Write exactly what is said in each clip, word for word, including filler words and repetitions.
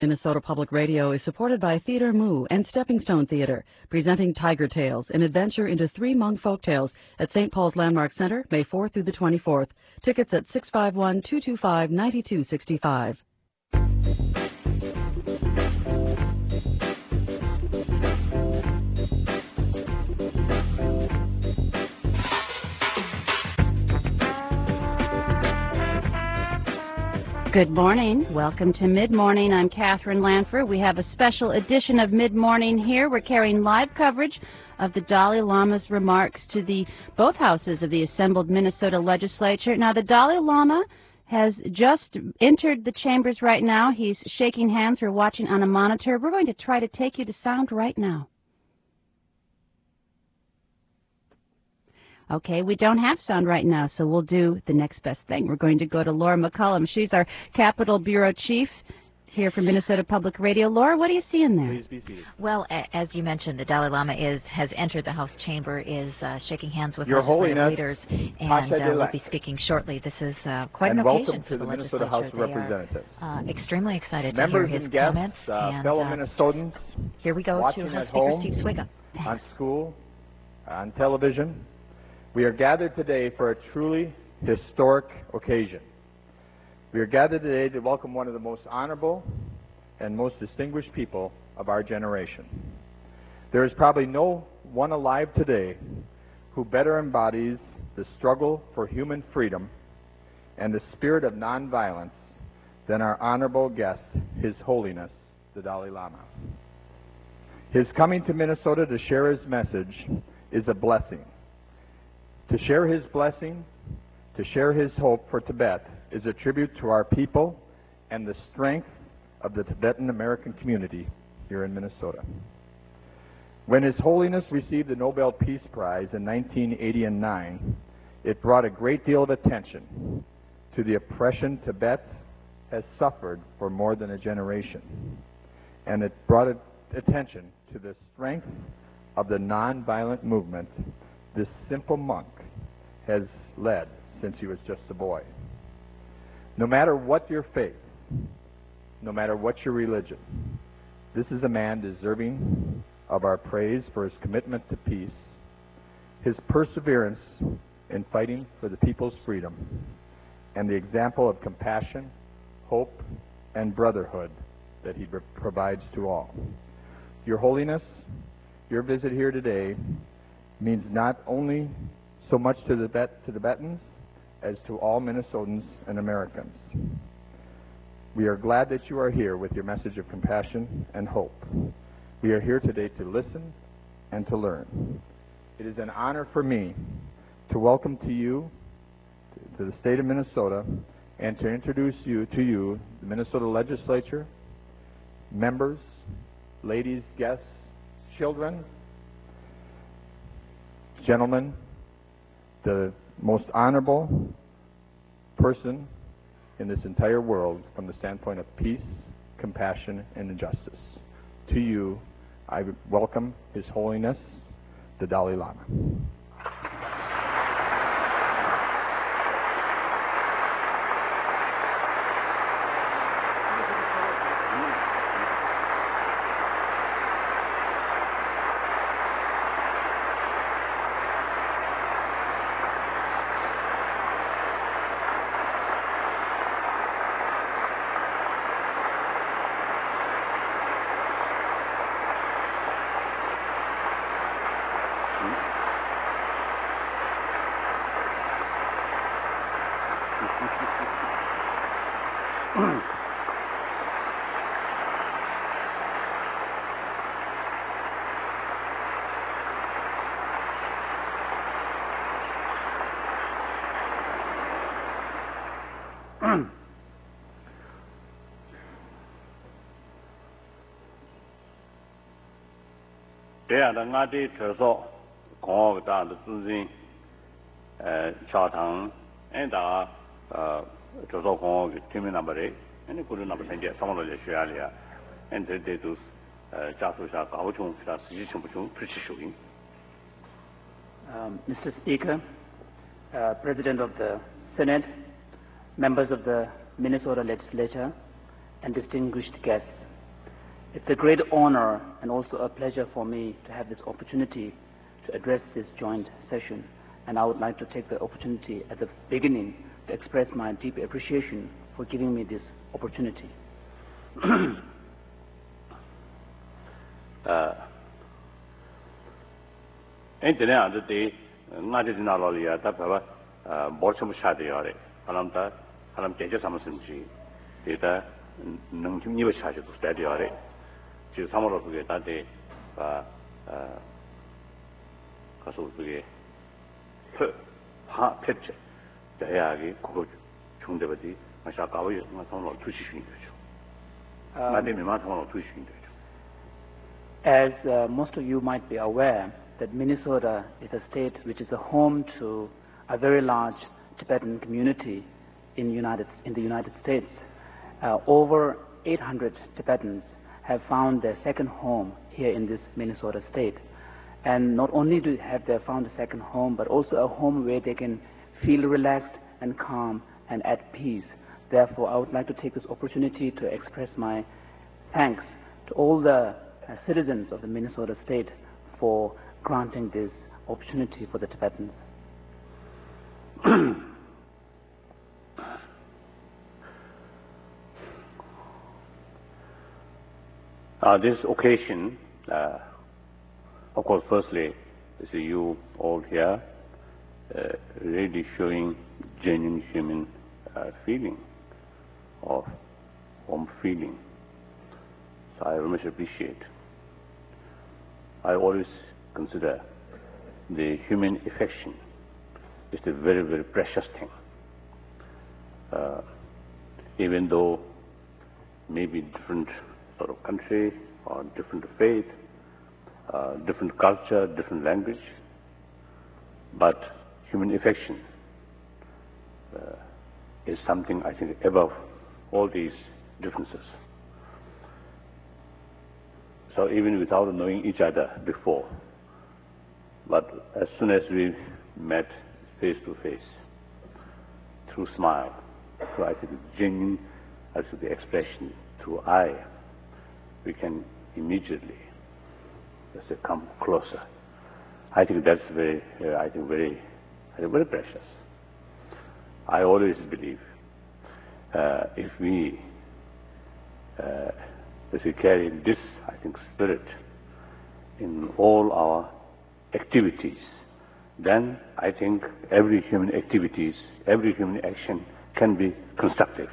Minnesota Public Radio is supported by Theater Moo and Stepping Stone Theater, presenting Tiger Tales, an adventure into three Hmong folk tales at Saint Paul's Landmark Center, May fourth through the twenty-fourth. Tickets at six five one, two two five, nine two six five. Good morning. Welcome to Mid-Morning. I'm Catherine Lanford. We have a special edition of Mid-Morning here. We're carrying live coverage of the Dalai Lama's remarks to the both houses of the assembled Minnesota legislature. Now, the Dalai Lama has just entered the chambers right now. He's shaking hands. We're watching on a monitor. We're going to try to take you to sound right now. Okay, we don't have sound right now, so we'll do the next best thing. We're going to go to Laura McCullum. She's our Capitol Bureau Chief here for Minnesota Public Radio. Laura, what do you see in there? Please be seated. Well, a as you mentioned, the Dalai Lama is has entered the House chamber, is uh, shaking hands with Your legislative Holiness, leaders, and uh, will be speaking shortly. This is uh, quite and an welcome occasion to for the the Minnesota House of They Representatives. Are, uh, extremely excited Members to hear his and guests, comments. uh, and, fellow uh, Minnesotans, here we go watching to House at Speaker home, Steve Swiga. on school, on television. We are gathered today for a truly historic occasion. We are gathered today to welcome one of the most honorable and most distinguished people of our generation. There is probably no one alive today who better embodies the struggle for human freedom and the spirit of nonviolence than our honorable guest, His Holiness, the Dalai Lama. His coming to Minnesota to share his message is a blessing. To share his blessing, to share his hope for Tibet is a tribute to our people and the strength of the Tibetan American community here in Minnesota. When His Holiness received the Nobel Peace Prize in nineteen eighty-nine, it brought a great deal of attention to the oppression Tibet has suffered for more than a generation. And it brought attention to the strength of the nonviolent movement this simple monk has led since he was just a boy. No matter what your faith, no matter what your religion, this is a man deserving of our praise for his commitment to peace, his perseverance in fighting for the people's freedom, and the example of compassion, hope, and brotherhood that he provides to all. Your Holiness, your visit here today means not only so much to the Tibet, to Tibetans as to all Minnesotans and Americans. We are glad that you are here with your message of compassion and hope. We are here today to listen and to learn. It is an honor for me to welcome to you, to the state of Minnesota, and to introduce you to you, the Minnesota Legislature, members, ladies, guests, children, gentlemen, the most honorable person in this entire world from the standpoint of peace, compassion, and justice. To you, I welcome His Holiness, the Dalai Lama. 대야의 나디 처소 공업다 뜻진 에 차당 엔다 어 처소 공업 팀이 넘버에 아니 고려 넘버 현재 상황을 쉬야리야 엔데데도 자소사 가오총사 지지청부총 프리시쇼인 Mister Speaker, uh, President of the Senate, members of the Minnesota Legislature, and distinguished guests, It's a great honor and also a pleasure for me to have this opportunity to address this joint session. And I would like to take the opportunity at the beginning to express my deep appreciation for giving me this opportunity. uh, Internet today, not in our area, that uh, Borcham Shadi, Alamta, Alam Tejas Amasimji, data, Nungim New Shadi to study or it. To some of the that day, uh, Castle Brigade, ha, picture, the Hayagi, Cook, Chundavati, Mashakawi, Maton, two shishing. I think Maton, two shishing. As uh, most of you might be aware, that Minnesota is a state which is a home to a very large Tibetan community in, United, in the United States. Uh, over eight hundred Tibetans have found their second home here in this Minnesota state. And not only do have they found a second home, but also a home where they can feel relaxed and calm and at peace. Therefore, I would like to take this opportunity to express my thanks to all the uh, citizens of the Minnesota state for granting this opportunity for the Tibetans. Uh, this occasion, uh, of course, firstly, see you all here, uh, really showing genuine human uh, feeling of warm feeling. So I very much appreciate. I always consider the human affection is a very, very precious thing. Uh, even though maybe different sort of country or different faith, uh, different culture, different language, but human affection uh, is something I think above all these differences. So even without knowing each other before, but as soon as we met face to face, through smile, through I think genuine, I think the expression, through eye, we can immediately, let's say, come closer. I think that's very, uh, I think very, I think very precious. I always believe uh, if we, uh, let's say, carry this, I think, spirit in all our activities, then I think every human activities, every human action can be constructive.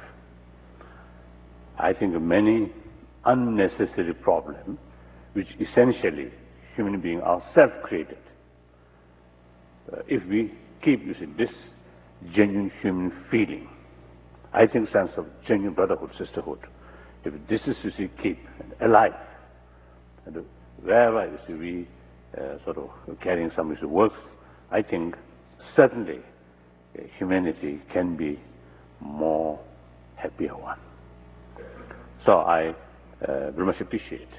I think many unnecessary problems, which essentially human beings are self-created. Uh, if we keep using this genuine human feeling, I think sense of genuine brotherhood, sisterhood, if this is to see keep alive, and wherever you see we uh, sort of carrying some issue works, I think certainly uh, humanity can be more happier one. So I uh, very much appreciate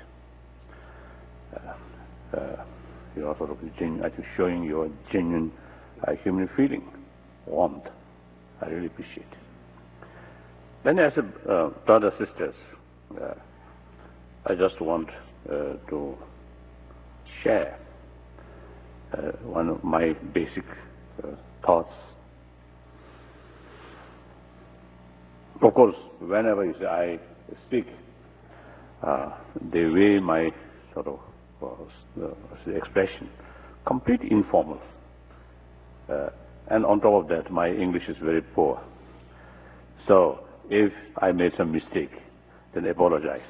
uh, uh, your sort of genuine, I think showing your genuine uh, human feeling, warmth. I really appreciate it. Then as a uh, brothers, sisters, uh, I just want uh, to share uh, one of my basic uh, thoughts. Of course, whenever you say I speak, uh, the way my sort of uh, the expression, completely informal, uh, and on top of that, my English is very poor. So if I made some mistake, then I apologize.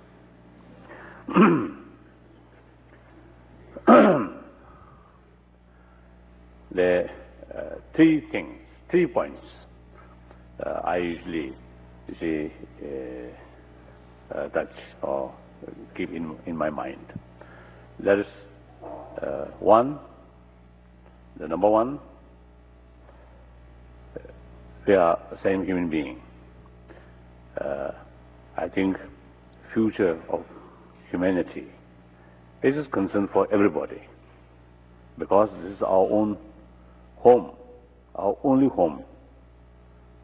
There are uh, three things, three points uh, I usually say uh, uh, touch or keep in, in my mind. That is uh, one, the number one, we are the same human being. Uh, I think future of humanity is a concern for everybody, because this is our own home, our only home.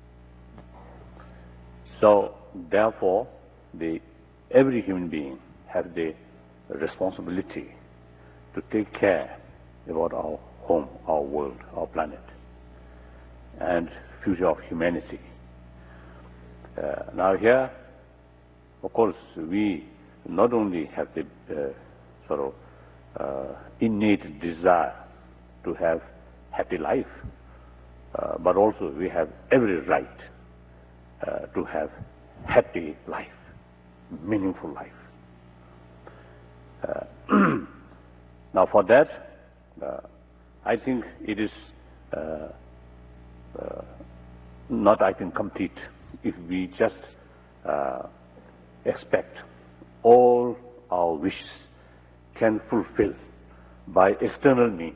So therefore, the, every human being have the responsibility to take care about our home, our world, our planet, and future of humanity. Uh, now here, of course, we not only have the uh, sort of uh, innate desire to have happy life, uh, but also we have every right uh, to have happy life, meaningful life. Uh, now for that, uh, I think it is uh, uh, not, I think, complete if we just uh, expect all our wishes can fulfill by external means.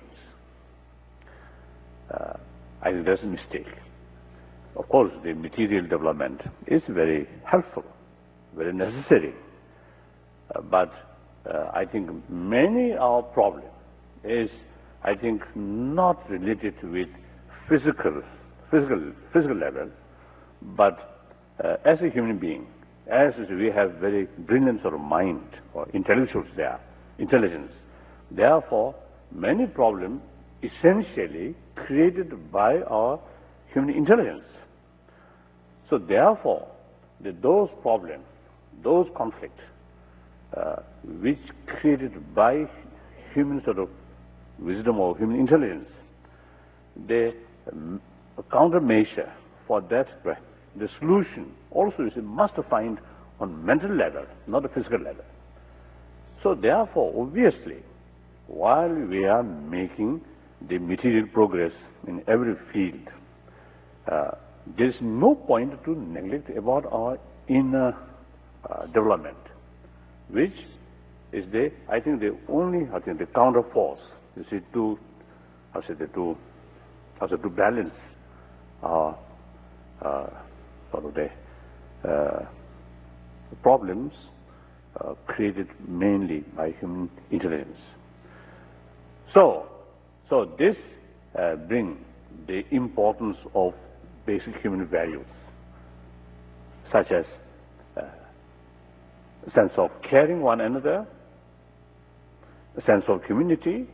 Uh, I think that's a mistake. Of course, the material development is very helpful, very necessary, uh, but uh, I think many of our problem is, I think, not related with physical, physical, physical level, but uh, as a human being, as we have very brilliant sort of mind or intellectuals there, intelligence, therefore many problems essentially created by our human intelligence. So therefore, the, those problems, those conflicts, uh, which created by human sort of wisdom or human intelligence, the um, countermeasure for that, the solution also is a must find on mental level, not a physical level. So therefore, obviously, while we are making the material progress in every field, uh, there is no point to neglect about our inner uh, development, which is the, I think, the only, I think, the counter force, you see, to, I say, the, to, I say, to balance our uh, sort of the uh, problems uh, created mainly by human intelligence. So, so this uh, brings the importance of basic human values, such as uh, a sense of caring one another, a sense of community,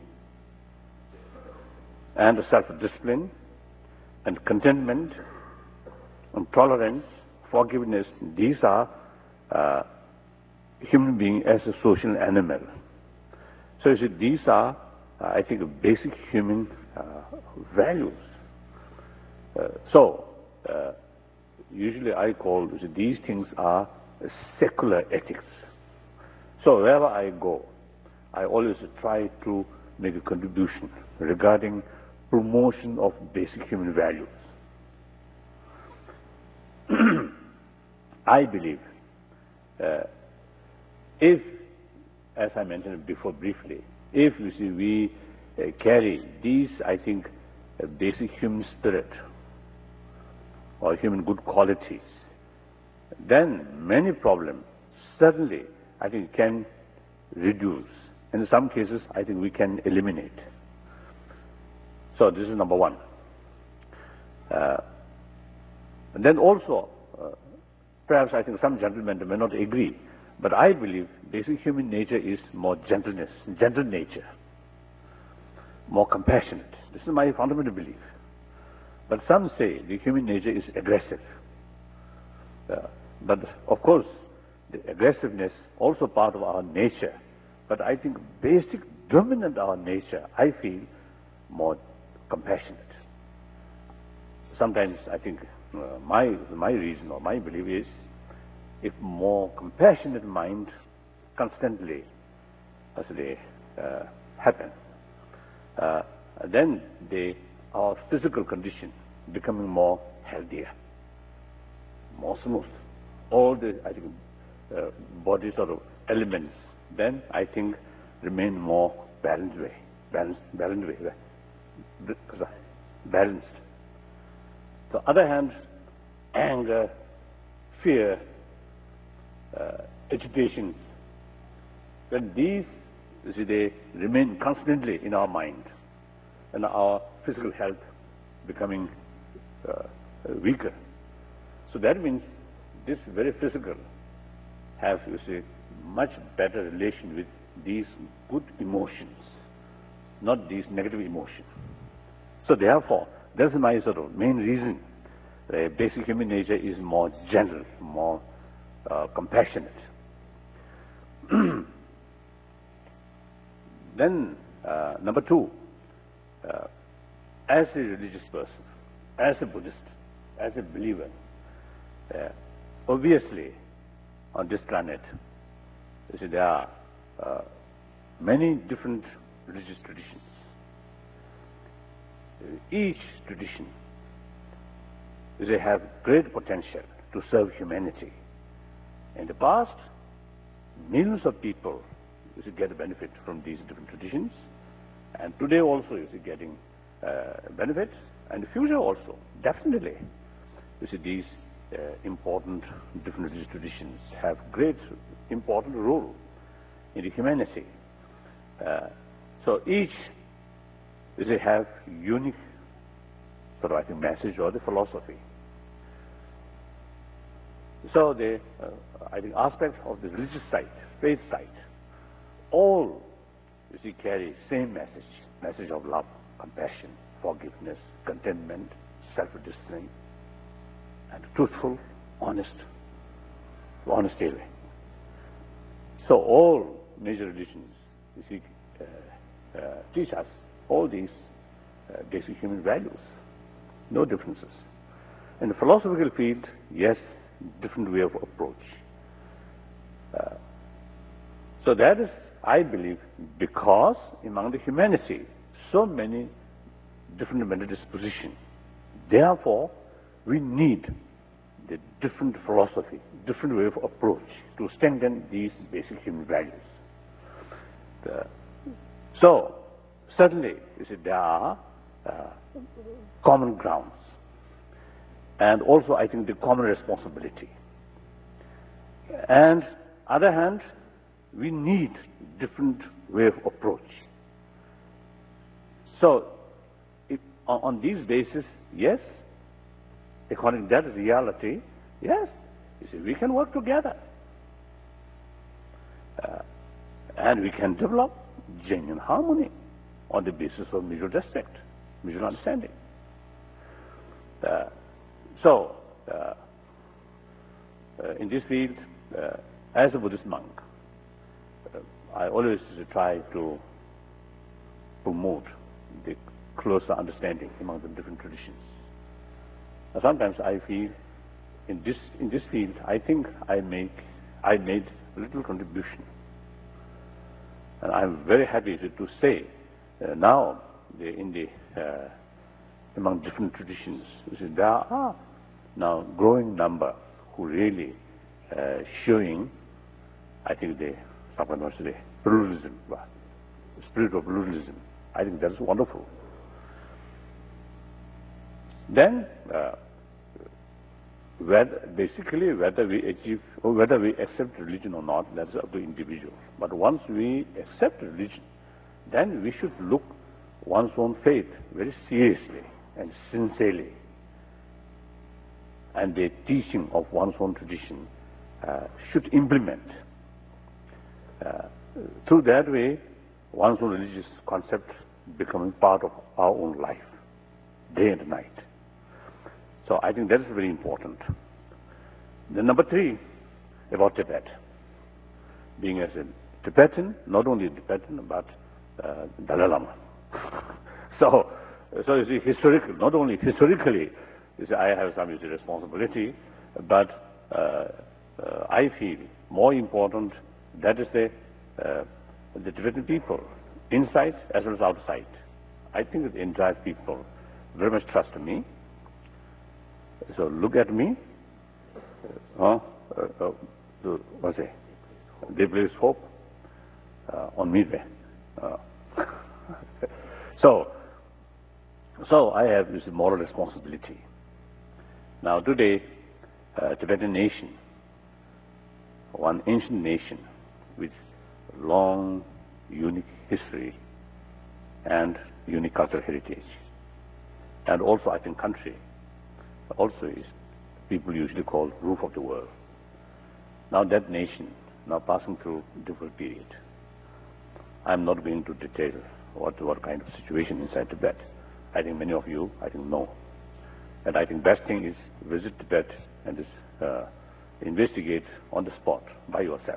and self-discipline, and contentment, and tolerance, forgiveness. These are uh, human being as a social animal. So you see, these are, uh, I think, basic human uh, values. Uh, so, uh, usually I call these things are secular ethics. So wherever I go, I always try to make a contribution regarding promotion of basic human values. I believe uh, if, as I mentioned before briefly, if you see we uh, carry these, I think, uh, basic human spirit or human good qualities, then many problems certainly, I think, can reduce. In some cases, I think we can eliminate. So this is number one. Uh, and then also, uh, perhaps I think some gentlemen may not agree, but I believe basic human nature is more gentleness, gentle nature, more compassionate. This is my fundamental belief. But some say the human nature is aggressive. Uh, but of course, the aggressiveness also part of our nature. But I think basic, dominant our nature, I feel more compassionate. Sometimes I think uh, my, my reason or my belief is, if more compassionate mind constantly as they uh, happen, uh, then they, our physical condition becoming more healthier, more smooth. All the, I think, uh, body sort of elements, then I think remain more balanced way, balanced, balanced way, right? Balanced. On the other hand, anger, fear, uh, agitation, when these, you see, they remain constantly in our mind, and our physical health becoming uh, weaker. So that means this very physical have, you see, much better relation with these good emotions, not these negative emotions. So therefore, that's my sort of main reason. The basic human nature is more gentle, more uh, compassionate. Then, uh, number two, uh, as a religious person, as a Buddhist, as a believer, uh, obviously, on this planet, you see, there are uh, many different religious traditions. Each tradition, they have great potential to serve humanity. In the past, millions of people you see, get a benefit from these different traditions, and today also you see getting uh, benefits, and the future also, definitely. You see, these uh, important different religious traditions have great important role in the humanity. Uh, so each you see, have unique sort of I think message or the philosophy. So the uh, I think aspect of the religious side, faith side, all you see carry same message, message of love, compassion, forgiveness, contentment, self-discipline, and truthful, honest, honest dealing. So all major religions, you see, uh, uh, teach us all these uh, basic human values, no differences. In the philosophical field, yes, different way of approach. Uh, so that is, I believe, because among the humanity, so many different mental dispositions. Therefore, we need the different philosophy, different way of approach to strengthen these basic human values. The, so, certainly, you see, there are uh, common grounds, and also, I think, the common responsibility. And other hand, we need different way of approach. So, if, on, on these basis, yes, according to that reality, yes, you see, we can work together. Uh, and we can develop genuine harmony on the basis of mutual respect, mutual understanding. Uh, so, uh, uh, in this field, uh, as a Buddhist monk, uh, I always try to promote the closer understanding among the different traditions. Now, sometimes I feel in this in this field, I think I make I made a little contribution, and I'm very happy to, to say uh, now the, in the uh, among different traditions, there are now growing number who really uh, showing, I think the the pluralism, the spirit of pluralism. I think that is wonderful. Then, uh, whether, basically, whether we achieve or whether we accept religion or not, that's up to individual. But once we accept religion, then we should look one's own faith very seriously and sincerely, and the teaching of one's own tradition uh, should implement. Uh, through that way, one's own religious concept becoming part of our own life, day and night. So I think that is very important. Then number three, about Tibet. Being as a Tibetan, not only a Tibetan, but uh, Dalai Lama. so, so you see, historically, not only historically, you see, I have some you see, responsibility, but uh, uh, I feel more important, that is the, uh, the Tibetan people, inside as well as outside. I think that the entire people very much trust me. So look at me. Uh, uh, uh, what's it? They place hope uh, on me there. Uh, so, so I have this moral responsibility. Now today, uh, Tibetan nation, one ancient nation with long, unique history and unique cultural heritage, and also I think country, also is people usually call roof of the world. Now that nation now passing through difficult period. I'm not going to detail what, what kind of situation inside Tibet. I think many of you, I think, know. And I think best thing is visit Tibet and just, uh, investigate on the spot by yourself.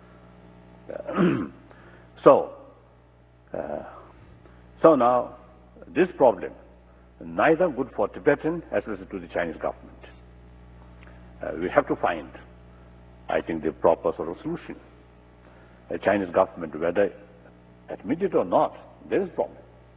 Uh, so, uh, so now this problem, neither good for Tibetan as well as to the Chinese government. Uh, we have to find, I think, the proper sort of solution. The Chinese government, whether admit it or not, there is a problem.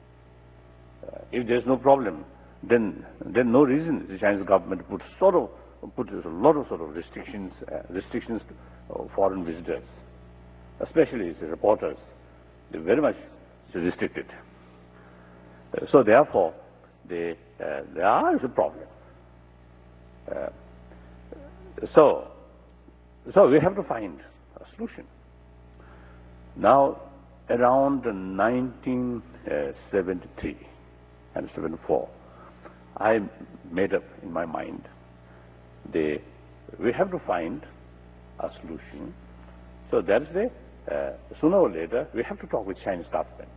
Uh, if there is no problem, then then no reason the Chinese government would sort of put a lot of sort of restrictions uh, restrictions to uh, foreign visitors, especially the reporters. They're very much restricted. Uh, so therefore, they, uh, there is a problem. Uh, so, so we have to find a solution. Now, around nineteen seventy-three and seventy-four, I made up in my mind the we have to find a solution. So that is the uh, sooner or later we have to talk with Chinese government.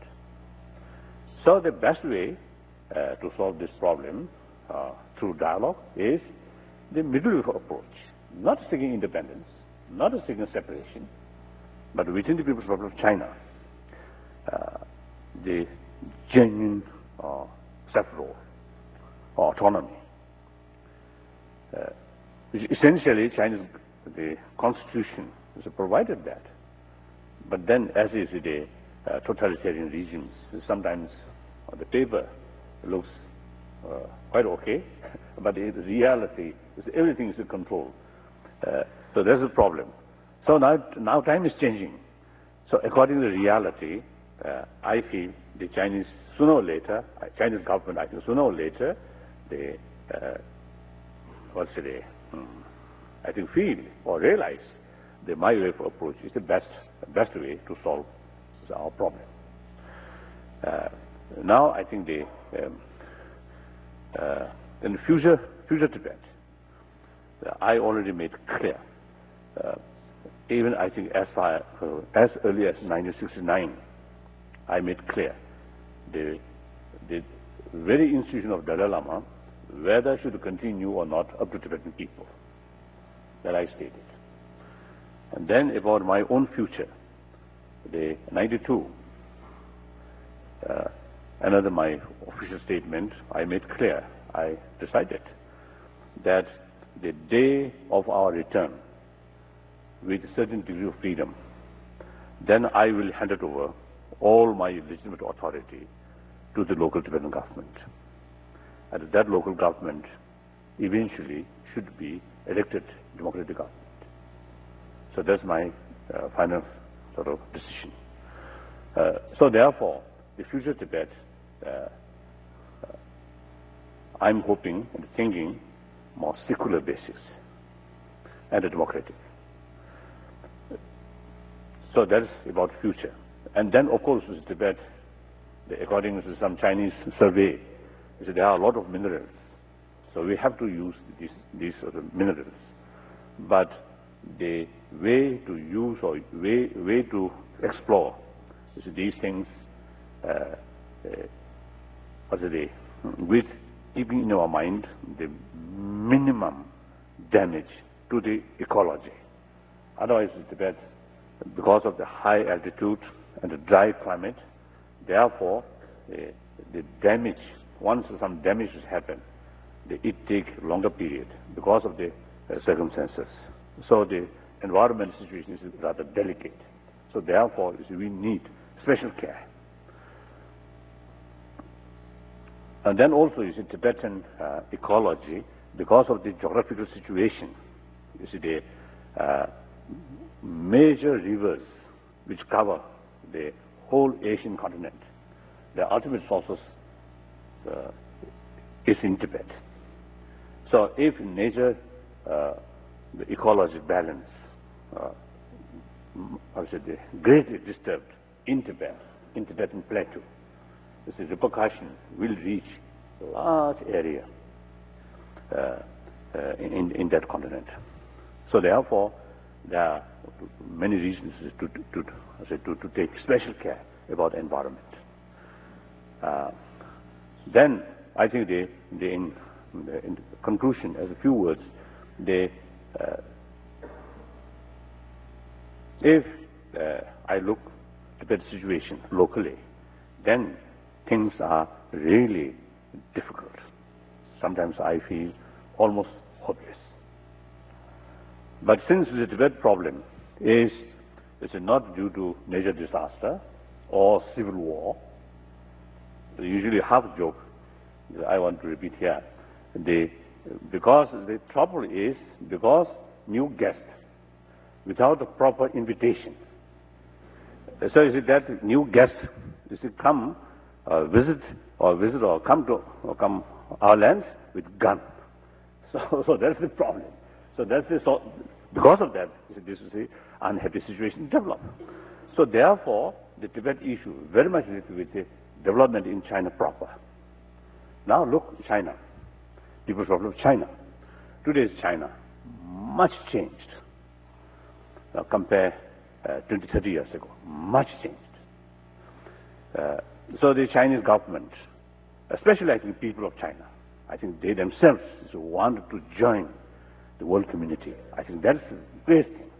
So the best way uh, to solve this problem uh, through dialogue is the middle approach, not seeking independence, not seeking separation, but within the People's Republic of China, uh, the genuine uh, self-rule or autonomy. Uh, essentially, Chinese, the constitution is provided that. But then, as is the uh, totalitarian regimes, sometimes on the paper looks uh, quite okay, but in reality, everything is controlled. Uh, so there's a problem. So now, now time is changing. So according to the reality, uh, I feel the Chinese, sooner or later, uh, Chinese government, I think sooner or later, they, uh, what's it, um, I think feel or realize that my way of approach is the best, best way to solve our problem. Uh, now I think the, um, uh, in the future, future Tibet, uh, I already made clear, uh, even I think as far uh, as early as nineteen sixty-nine, I made clear the, the very institution of Dalai Lama, whether should continue or not, up to Tibetan people. That I stated. And then about my own future, the ninety-two, uh, another my official statement, I made clear, I decided that the day of our return, with a certain degree of freedom, then I will hand it over all my legitimate authority to the local Tibetan government. And that local government eventually should be elected democratic government. So that's my uh, final sort of decision. Uh, so therefore, the future Tibet, uh, uh, I'm hoping and thinking more secular basis and a democratic. So that's about future. And then, of course, with Tibet, according to some Chinese survey, there are a lot of minerals. So we have to use these, these sort of minerals. But the way to use or way, way to explore is these things, uh, uh, what's it, with keeping in our mind the minimum damage to the ecology. Otherwise, Tibet, because of the high altitude and the dry climate, therefore, uh, the damage, once some damage has happened, it takes a longer period because of the uh, circumstances. So the environment situation is rather delicate. So therefore, you see, we need special care. And then also, you see, Tibetan uh, ecology, because of the geographical situation, you see, the uh, major rivers which cover the whole Asian continent, the ultimate sources uh, is in Tibet. So if nature, uh, the ecology balance, uh, I would say, the greatly disturbed in Tibet, in Tibetan plateau, this is repercussion will reach a large area uh, uh, in, in that continent. So therefore, there are many reasons to, to, to, to, to take special care about the environment. Uh, then I think they, they in, in conclusion, as a few words, they, uh, if uh, I look at the situation locally, then things are really difficult. Sometimes I feel almost hopeless. But since the Tibet problem is, is not due to natural disaster or civil war, usually half joke that I want to repeat here. The, because the trouble is because new guests without a proper invitation. So is it that new guests is it come uh, visit or visit or come to or come our lands with gun. So, so that's the problem. So that's the so because of that this is the unhappy situation developed. So therefore the Tibet issue very much related with the development in China proper. Now look, China, People's Republic of China. Today's China, much changed. Now compare uh, twenty, thirty years ago, much changed. Uh, so the Chinese government, especially I think people of China, I think they themselves wanted to join the world community. I think that's the great thing.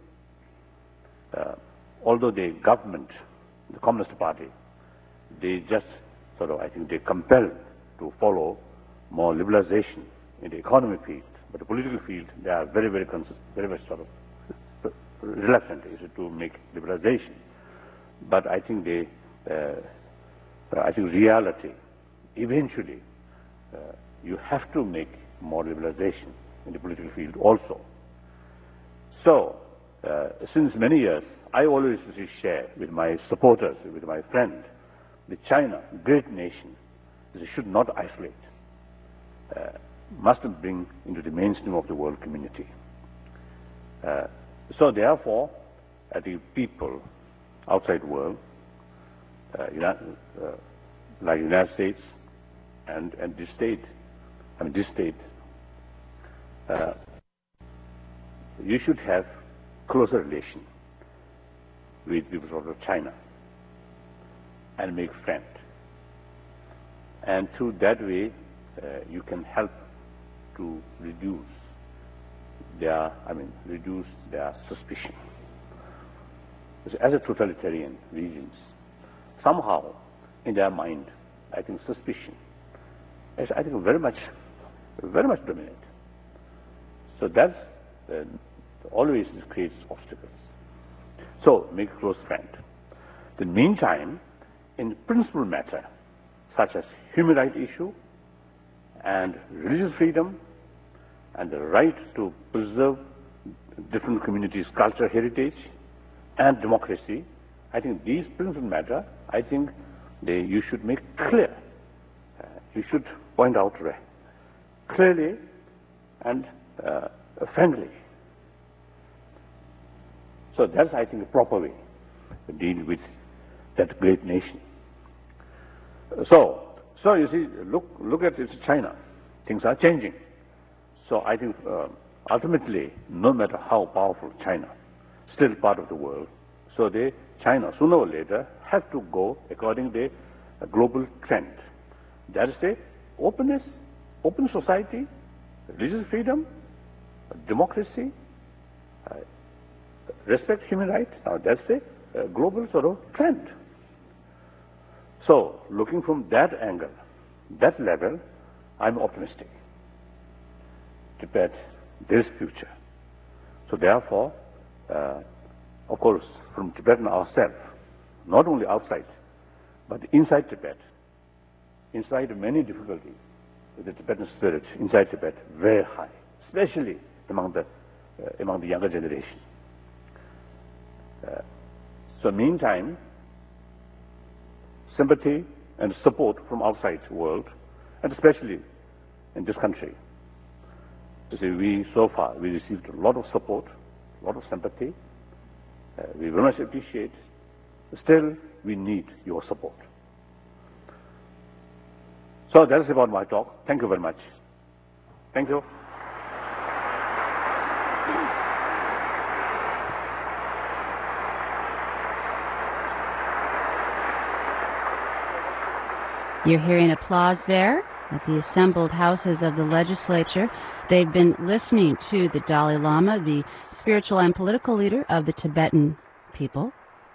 Uh, although the government, the Communist Party, they just sort of, I think they compelled to follow more liberalization in the economic field, but the political field, they are very, very, very, very sort of reluctant is it, to make liberalization. But I think they, uh, I think reality, eventually, uh, you have to make more liberalization in the political field also. So, uh, since many years, I always share with my supporters, with my friends, that China, great nation, should not isolate, uh, must bring into the mainstream of the world community. Uh, so therefore, uh, the people outside the world, uh, United, uh, like the United States and, and this state, I mean this state, uh, you should have closer relation with people of China and make friends. And through that way, uh, you can help to reduce their, I mean, reduce their suspicion. As a totalitarian regions, somehow in their mind, I think suspicion is, I think, very much, very much dominant. So that's uh, always creates obstacles. So make a close friend. In the meantime, in principal matter, such as human rights issue and religious freedom and the right to preserve different communities' cultural heritage and democracy, I think these principal matter, I think they, you should make clear. Uh, you should point out clearly and uh, friendly. So that's, I think, a proper way to deal with that great nation. So, so you see, look, look at it's China. Things are changing. So I think uh, ultimately, no matter how powerful China, still part of the world. So they, China, sooner or later, have to go according to the global trend. That is the openness, open society, religious freedom, democracy, uh, respect human rights. Now that's the uh, global sort of trend. So, looking from that angle, that level, I'm optimistic. Tibet, there is future. So therefore, uh, of course, from Tibetan ourselves, not only outside, but inside Tibet, inside many difficulties, the Tibetan spirit inside Tibet very high, especially among the uh, among the younger generation. Uh, so meantime, sympathy and support from outside the world, and especially in this country. You see, we, so far, we received a lot of support, a lot of sympathy. Uh, we very much appreciate. Still, we need your support. So that is about my talk. Thank you very much. Thank you. You're hearing applause there at the assembled houses of the legislature. They've been listening to the Dalai Lama, the spiritual and political leader of the Tibetan people.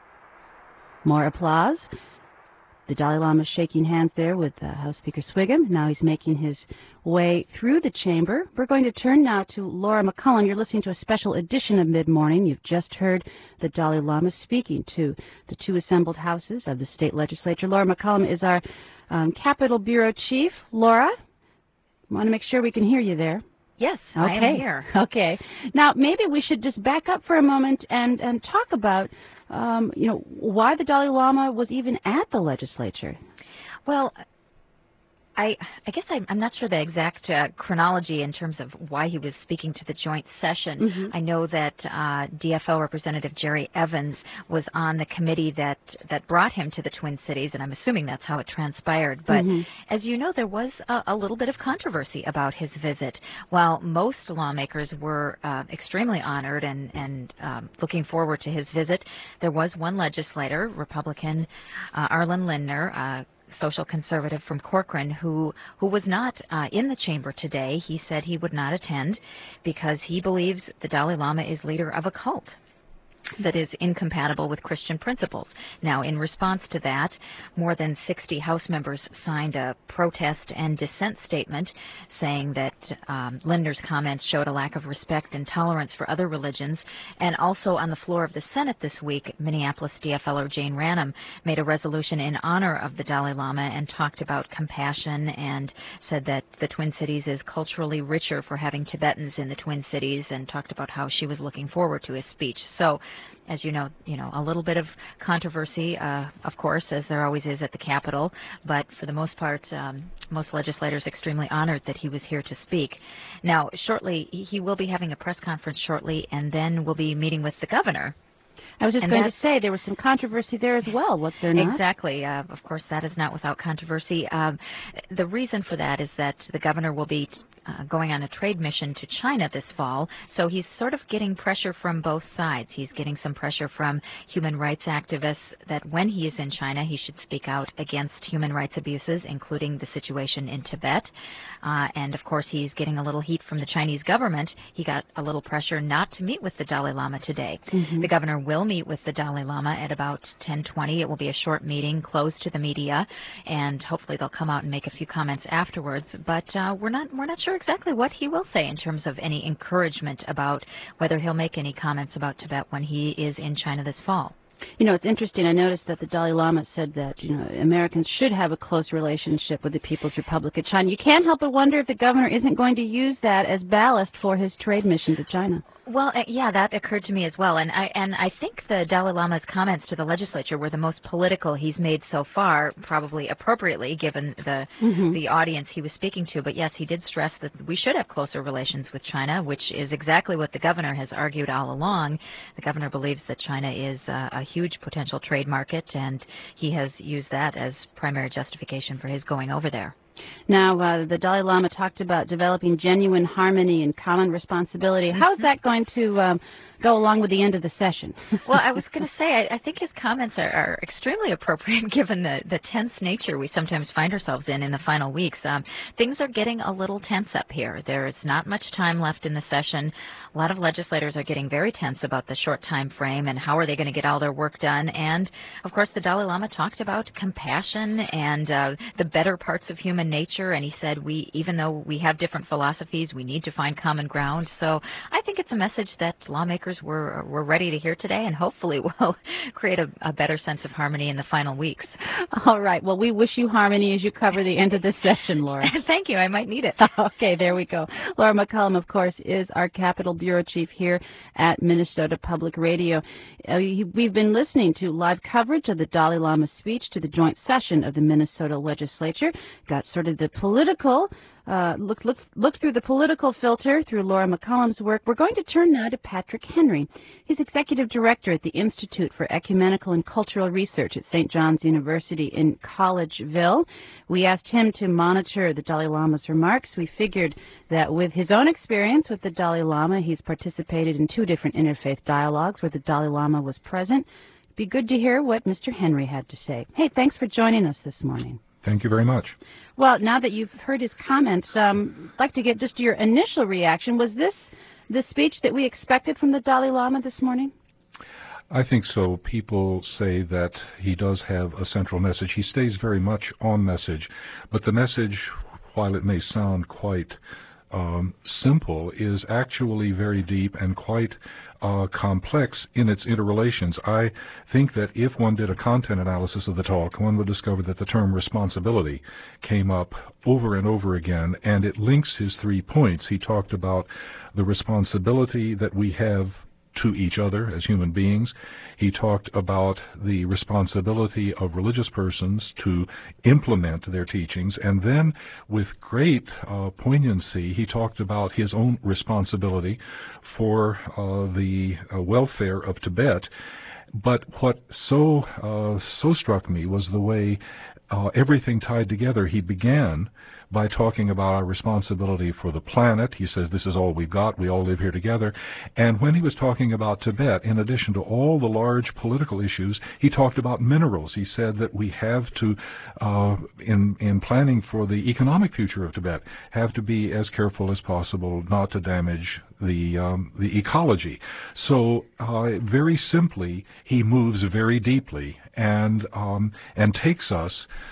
More applause. The Dalai Lama shaking hands there with uh, House Speaker Swigum. Now he's making his way through the chamber. We're going to turn now to Laura McCullum. You're listening to a special edition of Mid-Morning. You've just heard the Dalai Lama speaking to the two assembled houses of the state legislature. Laura McCullum is our um, Capitol Bureau Chief. Laura, I want to make sure we can hear you there. Yes, okay. I am here. Okay. Now, maybe we should just back up for a moment and, and talk about, um, you know, why the Dalai Lama was even at the legislature. Well, I, I guess I'm, I'm not sure the exact uh, chronology in terms of why he was speaking to the joint session. Mm-hmm. I know that uh, D F L Representative Jerry Evans was on the committee that, that brought him to the Twin Cities, and I'm assuming that's how it transpired. But mm-hmm. as you know, there was a, a little bit of controversy about his visit. While most lawmakers were uh, extremely honored and, and um, looking forward to his visit, there was one legislator, Republican uh, Arlen Lindner, uh, social conservative from Corcoran, who who was not uh, in the chamber today. He said he would not attend because he believes the Dalai Lama is leader of a cult that is incompatible with Christian principles. Now, in response to that, more than sixty House members signed a protest and dissent statement saying that um, Lindner's comments showed a lack of respect and tolerance for other religions. And also on the floor of the Senate this week, Minneapolis D F L er Jane Ranum made a resolution in honor of the Dalai Lama and talked about compassion and said that the Twin Cities is culturally richer for having Tibetans in the Twin Cities, and talked about how she was looking forward to his speech. So, as you know, you know, a little bit of controversy, uh, of course, as there always is at the Capitol, but for the most part, um, most legislators extremely honored that he was here to speak. Now, shortly, he will be having a press conference shortly, and then we'll be meeting with the governor. I was just and going to say there was some controversy there as well, was there not? Exactly. Uh, of course, that is not without controversy. Um, the reason for that is that the governor will be uh, going on a trade mission to China this fall, so he's sort of getting pressure from both sides. He's getting some pressure from human rights activists that when he is in China, he should speak out against human rights abuses, including the situation in Tibet. Uh, and, of course, he's getting a little heat from the Chinese government. He got a little pressure not to meet with the Dalai Lama today. Mm-hmm. The governor will meet with the Dalai Lama at about ten twenty. It will be a short meeting, closed to the media, and hopefully they'll come out and make a few comments afterwards. But uh, we're not we're not sure exactly what he will say in terms of any encouragement about whether he'll make any comments about Tibet when he is in China this fall. You know, it's interesting. I noticed that the Dalai Lama said that, you know, Americans should have a close relationship with the People's Republic of China. You can't help but wonder if the governor isn't going to use that as ballast for his trade mission to China. Well, uh, yeah, that occurred to me as well, and I and I think the Dalai Lama's comments to the legislature were the most political he's made so far, probably appropriately given the mm-hmm. the audience he was speaking to. But yes, he did stress that we should have closer relations with China, which is exactly what the governor has argued all along. The governor believes that China is uh, a huge potential trade market, and he has used that as primary justification for his going over there. Now, uh, the Dalai Lama talked about developing genuine harmony and common responsibility. How's that going to um, go along with the end of the session? Well, I was going to say, I, I think his comments are, are extremely appropriate given the, the tense nature we sometimes find ourselves in in the final weeks. Um, things are getting a little tense up here. There is not much time left in the session. A lot of legislators are getting very tense about the short time frame and how are they going to get all their work done. And, of course, the Dalai Lama talked about compassion and uh, the better parts of human nature, and he said we, even though we have different philosophies, we need to find common ground. So I think it's a message that lawmakers were were ready to hear today, and hopefully will create a, a better sense of harmony in the final weeks. All right. Well, we wish you harmony as you cover the end of this session, Laura. Thank you. I might need it. Okay, there we go. Laura McCullum, of course, is our Capitol Bureau Chief here at Minnesota Public Radio. Uh, we've been listening to live coverage of the Dalai Lama speech to the joint session of the Minnesota Legislature. Got sort of the political, uh, look, look, look through the political filter through Laura McCullum's work. We're going to turn now to Patrick Henry. He's Executive Director at the Institute for Ecumenical and Cultural Research at Saint John's University in Collegeville. We asked him to monitor the Dalai Lama's remarks. We figured that with his own experience with the Dalai Lama, he's participated in two different interfaith dialogues where the Dalai Lama was present. It'd be good to hear what Mister Henry had to say. Hey, thanks for joining us this morning. Thank you very much. Well, now that you've heard his comments, um, I'd like to get just your initial reaction. Was this the speech that we expected from the Dalai Lama this morning? I think so. People say that he does have a central message. He stays very much on message, but the message, while it may sound quite um, simple, is actually very deep and quite uh, complex in its interrelations. I think that if one did a content analysis of the talk, one would discover that the term responsibility came up over and over again, and it links his three points. He talked about the responsibility that we have to each other as human beings. He talked about the responsibility of religious persons to implement their teachings, and then with great uh, poignancy he talked about his own responsibility for uh, the uh, welfare of Tibet. But what so uh, so struck me was the way uh, everything tied together. He began by talking about our responsibility for the planet. He says this is all we've got. We all live here together. And when he was talking about Tibet, in addition to all the large political issues, he talked about minerals. He said that we have to, uh, in, in planning for the economic future of Tibet, have to be as careful as possible not to damage the, um, the ecology. So uh, very simply, he moves very deeply and, um, and takes us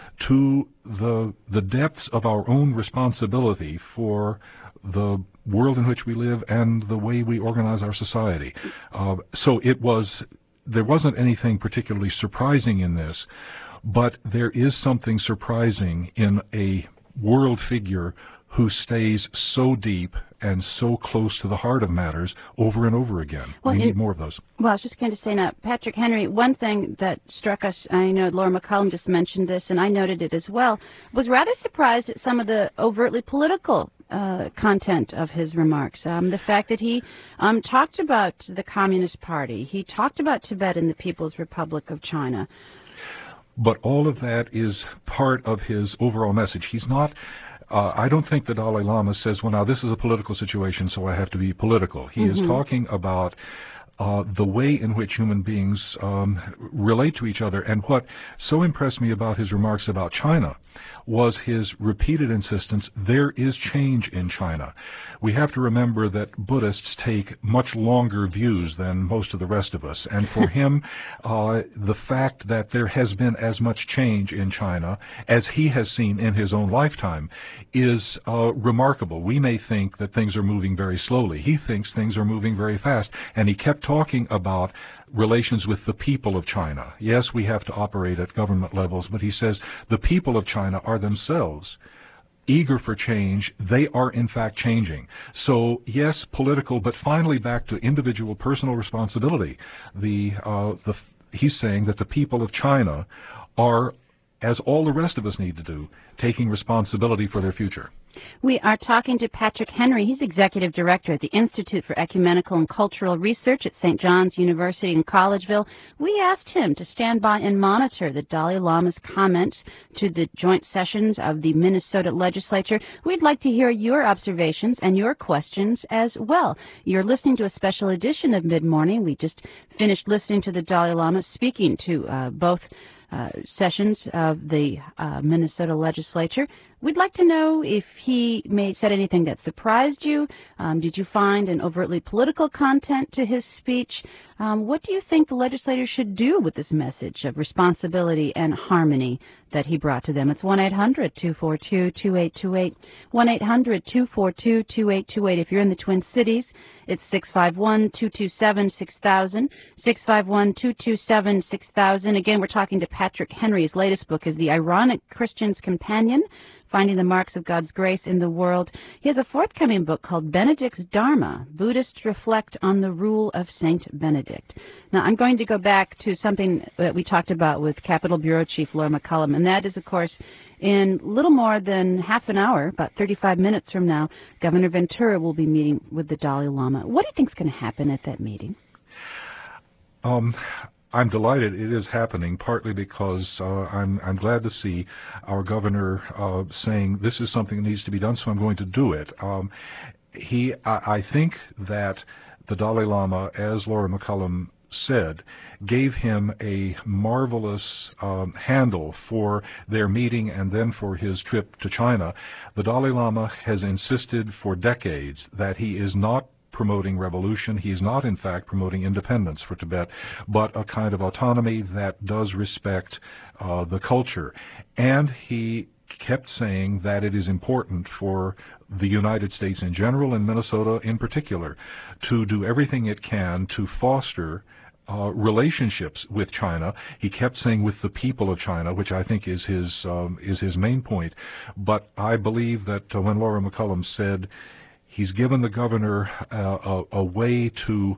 to the the depths of our own responsibility for the world in which we live and the way we organize our society. Uh, so it was there wasn't anything particularly surprising in this, but there is something surprising in a world figure who stays so deep and so close to the heart of matters over and over again. Well, we in, need more of those. Well, I was just going to say now, Patrick Henry, one thing that struck us, I know Laura McCollum just mentioned this, and I noted it as well, was rather surprised at some of the overtly political uh, content of his remarks. Um, the fact that he um, talked about the Communist Party, he talked about Tibet and the People's Republic of China. But all of that is part of his overall message. He's not... Uh, I don't think the Dalai Lama says, well, now this is a political situation, so I have to be political. He mm-hmm. is talking about uh, the way in which human beings um, relate to each other. And what so impressed me about his remarks about China was his repeated insistence, there is change in China. We have to remember that Buddhists take much longer views than most of the rest of us. And for him, uh, the fact that there has been as much change in China as he has seen in his own lifetime is uh, remarkable. We may think that things are moving very slowly. He thinks things are moving very fast. And he kept talking about relations with the people of China. Yes, we have to operate at government levels, but he says the people of China are themselves eager for change. They are, in fact, changing. So, yes, political, but finally back to individual personal responsibility. The, uh, the, he's saying that the people of China are, as all the rest of us need to do, taking responsibility for their future. We are talking to Patrick Henry. He's Executive Director at the Institute for Ecumenical and Cultural Research at Saint John's University in Collegeville. We asked him to stand by and monitor the Dalai Lama's comments to the joint sessions of the Minnesota legislature. We'd like to hear your observations and your questions as well. You're listening to a special edition of Mid-Morning. We just finished listening to the Dalai Lama speaking to uh, both Uh, sessions of the uh, Minnesota legislature. We'd like to know if he may said anything that surprised you. Um, did you find an overtly political content to his speech? Um, what do you think the legislators should do with this message of responsibility and harmony that he brought to them? It's one eight hundred two four two two eight two eight, one eight hundred two four two two eight two eight. If you're in the Twin Cities, it's six five one two two seven six thousand, six five one two two seven six thousand. Again, we're talking to Patrick Henry. His latest book is The Ironic Christian's Companion, Finding the Marks of God's Grace in the World. He has a forthcoming book called Benedict's Dharma, Buddhists Reflect on the Rule of Saint Benedict. Now, I'm going to go back to something that we talked about with Capitol Bureau Chief Laura McCollum, and that is, of course, in little more than half an hour, about thirty-five minutes from now, Governor Ventura will be meeting with the Dalai Lama. What do you think is going to happen at that meeting? Um, I'm delighted it is happening, partly because uh, I'm, I'm glad to see our governor uh, saying this is something that needs to be done, so I'm going to do it. Um, he, I, I think that the Dalai Lama, as Laura McCollum said gave him a marvelous um, handle for their meeting and then for his trip to China. The Dalai Lama has insisted for decades that he is not promoting revolution. He is not, in fact, promoting independence for Tibet, but a kind of autonomy that does respect uh, the culture. And he kept saying that it is important for the United States in general and Minnesota in particular to do everything it can to foster uh, relationships with China. He kept saying with the people of China, which I think is his um, is his main point. But I believe that uh, when Laura McCullum said he's given the governor uh, a, a way to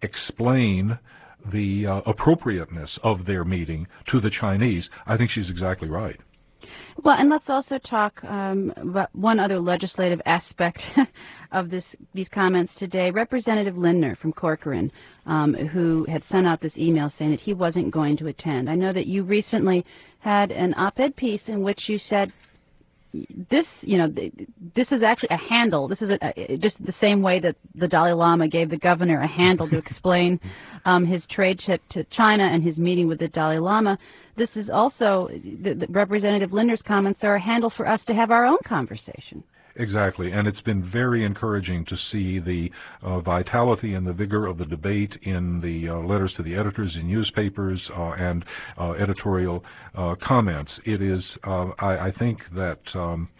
explain the uh, appropriateness of their meeting to the Chinese, I think she's exactly right. Well, and let's also talk um, about one other legislative aspect of this, these comments today. Representative Lindner from Corcoran, um, who had sent out this email saying that he wasn't going to attend. I know that you recently had an op-ed piece in which you said this, you know, this is actually a handle. This is a, a, just the same way that the Dalai Lama gave the governor a handle to explain um, his trade trip to China and his meeting with the Dalai Lama. This is also, the, the Representative Lindner's comments are a handle for us to have our own conversation. Exactly, and it's been very encouraging to see the uh, vitality and the vigor of the debate in the uh, letters to the editors in newspapers uh, and uh, editorial uh, comments. It is, uh, I, I think that um,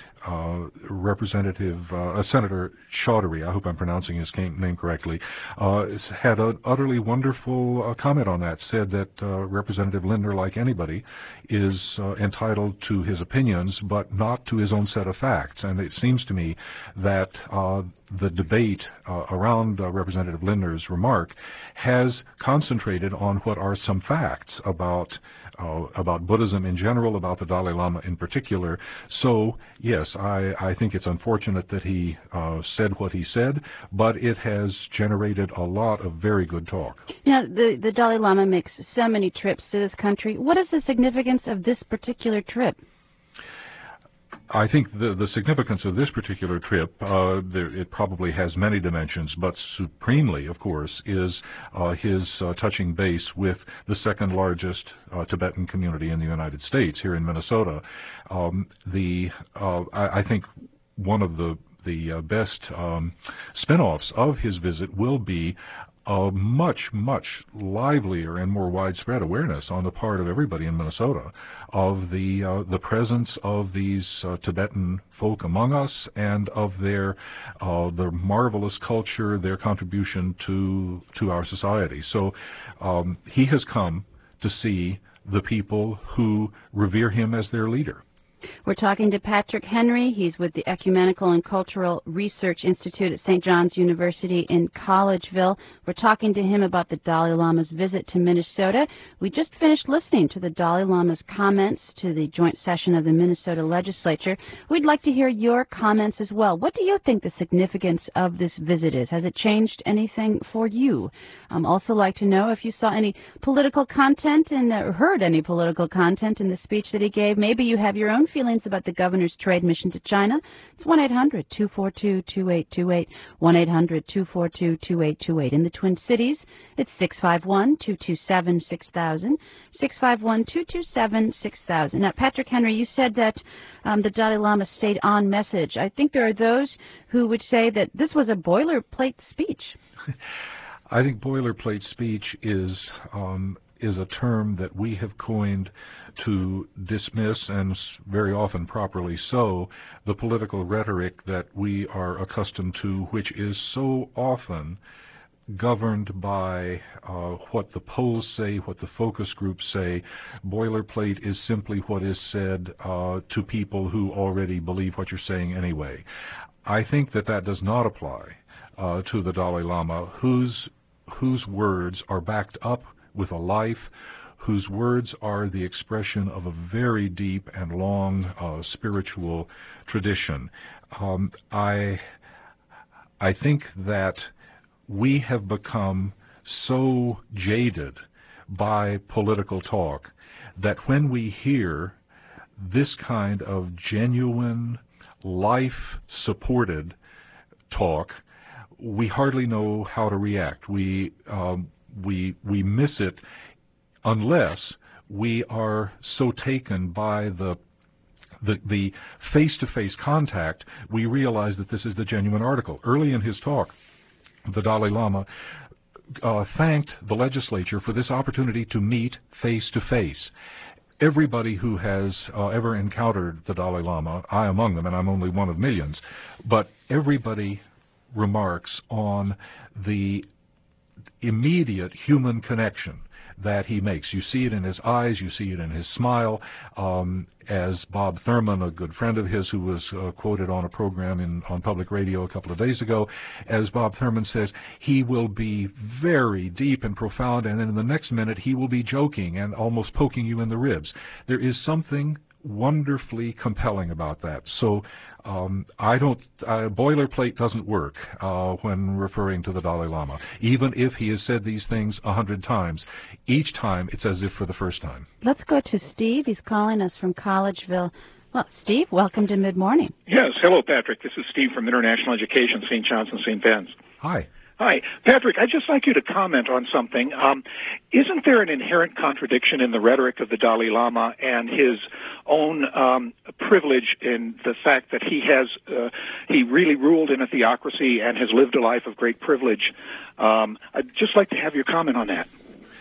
uh, Representative uh, Senator Chaudhary, I hope I'm pronouncing his name correctly, uh, had an utterly wonderful uh, comment on that, said that uh, Representative Lindner, like anybody, is uh, entitled to his opinions, but not to his own set of facts. And it seems to me that uh, the debate uh, around uh, Representative Lindner's remark has concentrated on what are some facts about uh, about Buddhism in general, about the Dalai Lama in particular. So, yes, I, I think it's unfortunate that he uh, said what he said, but it has generated a lot of very good talk. Now, the, the Dalai Lama makes so many trips to this country. What is the significance of this particular trip? I think the, the significance of this particular trip, uh, there, it probably has many dimensions, but supremely, of course, is uh, his uh, touching base with the second largest uh, Tibetan community in the United States, here in Minnesota. Um, the uh, I, I think one of the the uh, best um, spin-offs of his visit will be a much, much livelier and more widespread awareness on the part of everybody in Minnesota of the uh, the presence of these uh, Tibetan folk among us and of their uh, their marvelous culture, their contribution to to our society. So um, he has come to see the people who revere him as their leader. We're talking to Patrick Henry. He's with the Ecumenical and Cultural Research Institute at Saint John's University in Collegeville. We're talking to him about the Dalai Lama's visit to Minnesota. We just finished listening to the Dalai Lama's comments to the joint session of the Minnesota legislature. We'd like to hear your comments as well. What do you think the significance of this visit is? Has it changed anything for you? I'd um, also like to know if you saw any political content and uh, heard any political content in the speech that he gave. Maybe you have your own feelings about the governor's trade mission to China. It's one eight hundred two four two two eight two eight, one eight hundred two four two two eight two eight. In the Twin Cities, it's six five one two two seven six thousand, six five one two two seven six thousand. Now, Patrick Henry, you said that um, the Dalai Lama stayed on message. I think there are those who would say that this was a boilerplate speech. I think boilerplate speech is um, is a term that we have coined to dismiss, and very often properly so, the political rhetoric that we are accustomed to, which is so often governed by uh, what the polls say, what the focus groups say. Boilerplate is simply what is said uh, to people who already believe what you're saying anyway. I think that that does not apply uh, to the Dalai Lama, whose whose words are backed up with a life, whose words are the expression of a very deep and long uh, spiritual tradition. Um, I I think that we have become so jaded by political talk that when we hear this kind of genuine, life-supported talk, we hardly know how to react. We um, we we miss it unless we are so taken by the the the face-to-face contact, we realize that this is the genuine article. Early in his talk, the Dalai Lama uh, thanked the legislature for this opportunity to meet face-to-face. Everybody who has uh, ever encountered the Dalai Lama, I among them, and I'm only one of millions, but everybody remarks on the immediate human connection that he makes. You see it in his eyes, you see it in his smile. Um, as Bob Thurman, a good friend of his who was uh, quoted on a program in, on public radio a couple of days ago, as Bob Thurman says, he will be very deep and profound, and then in the next minute he will be joking and almost poking you in the ribs. There is something wonderfully compelling about that. So um, I don't, uh, boilerplate doesn't work uh, when referring to the Dalai Lama. Even if he has said these things a hundred times, each time it's as if for the first time. Let's go to Steve. He's calling us from Collegeville. Well, Steve, welcome to Mid-Morning. Yes, hello, Patrick. This is Steve from International Education, Saint John's and Saint Ben's. Hi. Hi. Patrick, I'd just like you to comment on something. Um, isn't there an inherent contradiction in the rhetoric of the Dalai Lama and his own um, privilege in the fact that he has, uh, he really ruled in a theocracy and has lived a life of great privilege? Um, I'd just like to have your comment on that.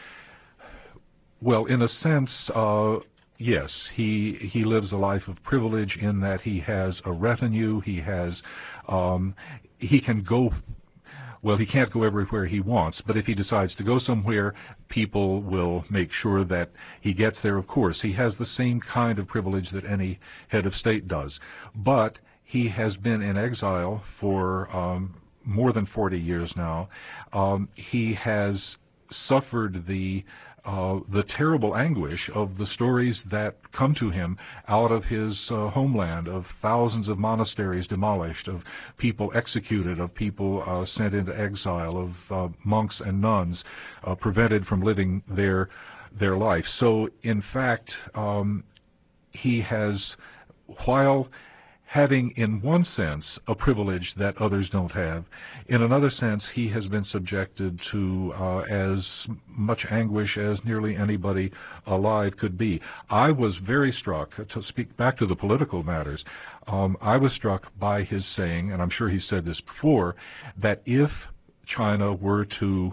Well, in a sense, uh, yes, he he lives a life of privilege in that he has a retinue, he has, um, he can go... Well, he can't go everywhere he wants, but if he decides to go somewhere, people will make sure that he gets there, of course. He has the same kind of privilege that any head of state does. But he has been in exile for um, more than forty years now. Um, he has suffered the Uh, the terrible anguish of the stories that come to him out of his uh, homeland, of thousands of monasteries demolished, of people executed, of people uh, sent into exile, of uh, monks and nuns uh, prevented from living their their life. So, in fact, um, he has, while having in one sense a privilege that others don't have, in another sense he has been subjected to uh, as much anguish as nearly anybody alive could be. I was very struck, to speak back to the political matters, um, I was struck by his saying, and I'm sure he said this before, that if China were to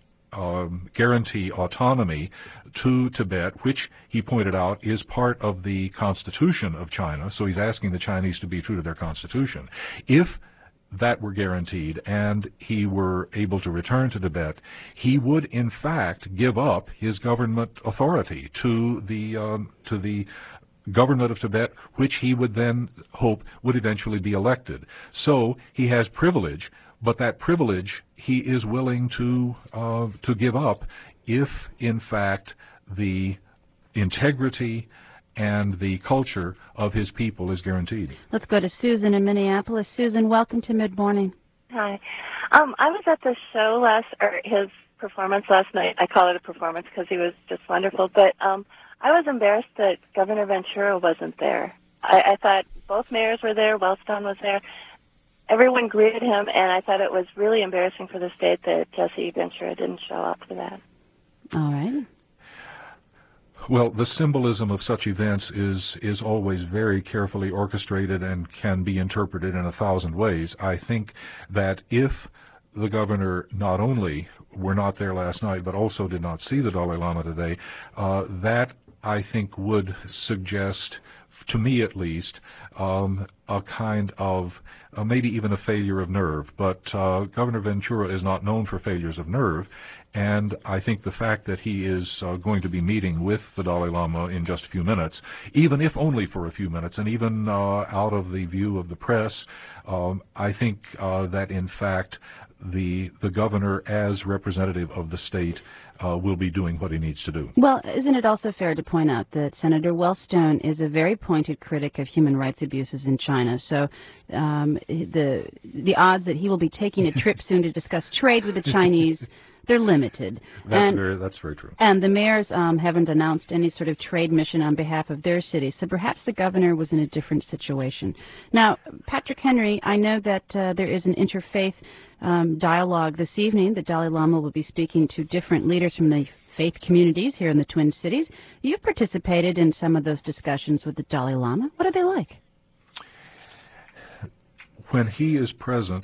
Um, guarantee autonomy to Tibet, which he pointed out is part of the constitution of China, so he's asking the Chinese to be true to their constitution. If that were guaranteed and he were able to return to Tibet, he would in fact give up his government authority to the um, to the government of Tibet, which he would then hope would eventually be elected. So he has privilege, but that privilege he is willing to uh, to give up if, in fact, the integrity and the culture of his people is guaranteed. Let's go to Susan in Minneapolis. Susan, welcome to Mid-Morning. Hi. Um, I was at the show last, or his performance last night. I call it a performance because he was just wonderful. But um, I was embarrassed that Governor Ventura wasn't there. I, I thought both mayors were there. Wellstone was there. Everyone greeted him, and I thought it was really embarrassing for the state that Jesse Ventura didn't show up for that. All right. Well, the symbolism of such events is is always very carefully orchestrated and can be interpreted in a thousand ways. I think that if the governor not only were not there last night, but also did not see the Dalai Lama today, uh, that, I think, would suggest, to me at least, um, a kind of uh, maybe even a failure of nerve. But uh, Governor Ventura is not known for failures of nerve, and I think the fact that he is uh, going to be meeting with the Dalai Lama in just a few minutes, even if only for a few minutes, and even uh, out of the view of the press, um, I think uh, that in fact the the governor, as representative of the state, Uh, will be doing what he needs to do. Well, isn't it also fair to point out that Senator Wellstone is a very pointed critic of human rights abuses in China? So um, the the odds that he will be taking a trip soon to discuss trade with the Chinese they're limited. That's and, very that's very true. And the mayors um, haven't announced any sort of trade mission on behalf of their city, so perhaps the governor was in a different situation. Now, Patrick Henry, I know that uh, there is an interfaith um, dialogue this evening. The Dalai Lama will be speaking to different leaders from the faith communities here in the Twin Cities. You've participated in some of those discussions with the Dalai Lama. What are they like? When he is present,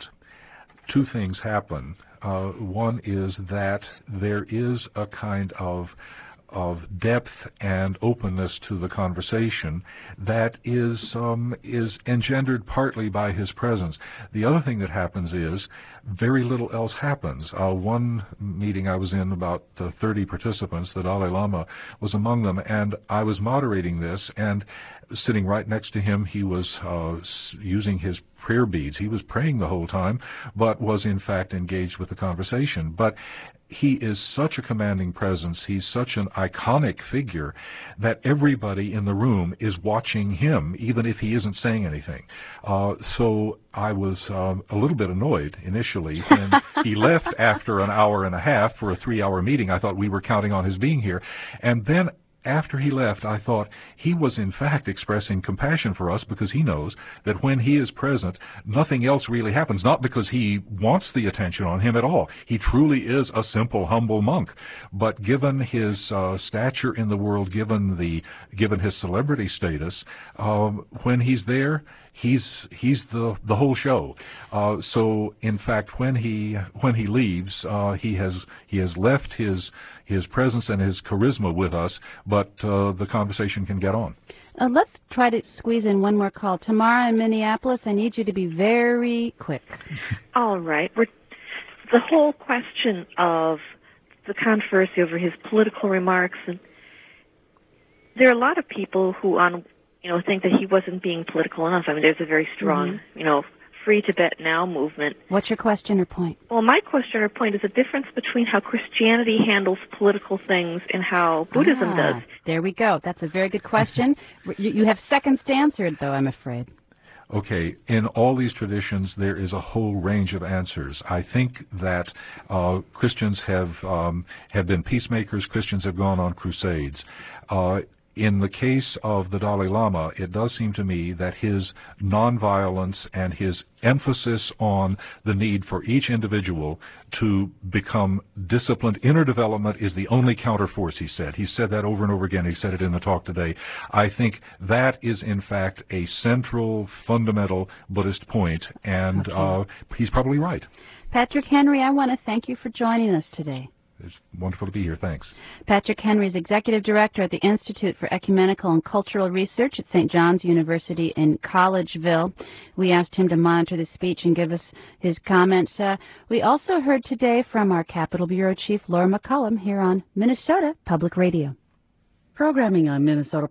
two things happen. Uh, one is that there is a kind of of depth and openness to the conversation that is um, is engendered partly by his presence. The other thing that happens is very little else happens. Uh, one meeting I was in, about uh, thirty participants, the Dalai Lama was among them, and I was moderating this, and sitting right next to him, he was uh, using his prayer beads. He was praying the whole time, but was in fact engaged with the conversation. But he is such a commanding presence, he's such an iconic figure that everybody in the room is watching him, even if he isn't saying anything. Uh, so I was um, a little bit annoyed initially when he left after an hour and a half for a three-hour meeting. I thought we were counting on his being here. And then after he left, I thought he was in fact expressing compassion for us, because he knows that when he is present, nothing else really happens. Not because he wants the attention on him at all. He truly is a simple, humble monk. But given his uh, stature in the world, given the given his celebrity status, um, when he's there, he's he's the the whole show. Uh, so in fact, when he when he leaves, uh, he has he has left his his presence and his charisma with us, but uh, the conversation can get on. Uh, let's try to squeeze in one more call. Tamara in Minneapolis, I need you to be very quick. All right. We're, the whole question of the controversy over his political remarks, and there are a lot of people who on you know think that he wasn't being political enough. I mean, there's a very strong mm-hmm. you know Free Tibet Now movement. What's your question or point? Well, my question or point is a difference between how Christianity handles political things and how Buddhism ah, does. There we go. That's a very good question. you, you have seconds to answer it, though, I'm afraid. Okay, in all these traditions, there is a whole range of answers. I think that uh, Christians have um, have been peacemakers. Christians have gone on crusades. Uh, In the case of the Dalai Lama, it does seem to me that his nonviolence and his emphasis on the need for each individual to become disciplined, inner development is the only counterforce, he said. He said that over and over again. He said it in the talk today. I think that is, in fact, a central, fundamental Buddhist point, and okay. uh, he's probably right. Patrick Henry, I want to thank you for joining us today. It's wonderful to be here. Thanks. Patrick Henry is Executive Director at the Institute for Ecumenical and Cultural Research at Saint John's University in Collegeville. We asked him to monitor the speech and give us his comments. Uh, we also heard today from our Capitol Bureau Chief, Laura McCollum, here on Minnesota Public Radio. Programming on Minnesota